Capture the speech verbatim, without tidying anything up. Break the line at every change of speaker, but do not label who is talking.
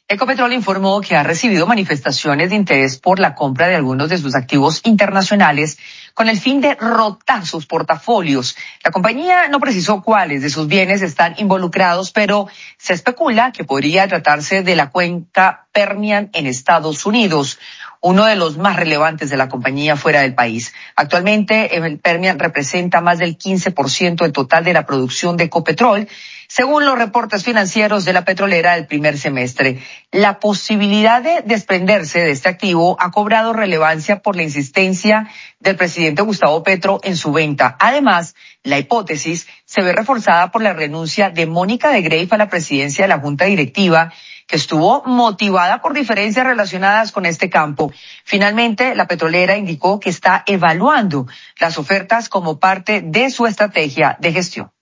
Ecopetrol informó que ha recibido manifestaciones de interés por la compra de algunos de sus activos internacionales con el fin de rotar sus portafolios. La compañía no precisó cuáles de sus bienes están involucrados, pero se especula que podría tratarse de la cuenca Permian en Estados Unidos, uno de los más relevantes de la compañía fuera del país. Actualmente, el Permian representa más del quince por ciento del total de la producción de Ecopetrol, según los reportes financieros de la petrolera del primer semestre. La posibilidad de desprenderse de este activo ha cobrado relevancia por la insistencia del presidente Gustavo Petro en su venta. Además, la hipótesis se ve reforzada por la renuncia de Mónica de Greiff a la presidencia de la Junta Directiva, que estuvo motivada por diferencias relacionadas con este campo. Finalmente, la petrolera indicó que está evaluando las ofertas como parte de su estrategia de gestión.